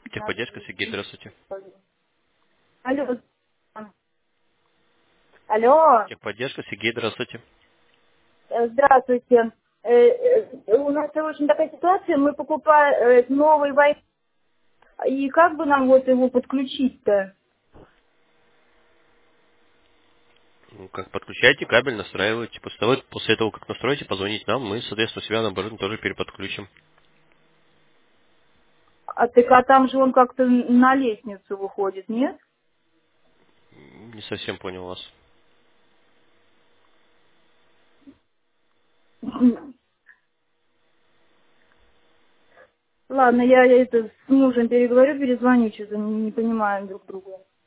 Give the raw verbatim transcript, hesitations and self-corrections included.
Надо Техподдержка, Сергей, включить. здравствуйте. Алло. Алло. Техподдержка, Сергей, здравствуйте. Э, Здравствуйте. Э, э, У нас очень такая ситуация. Мы покупаем э, новый Wi-Fi. И как бы нам вот его подключить-то? Ну, как подключаете кабель, настраиваете. После того, после того, как настроите, позвоните нам, мы, соответственно, себя на оборудование тоже переподключим. А так а там же он как-то на лестницу выходит, нет? Не совсем понял вас. Ладно, я это с мужем переговорю, перезвоню, что-то не, не понимаем друг друга.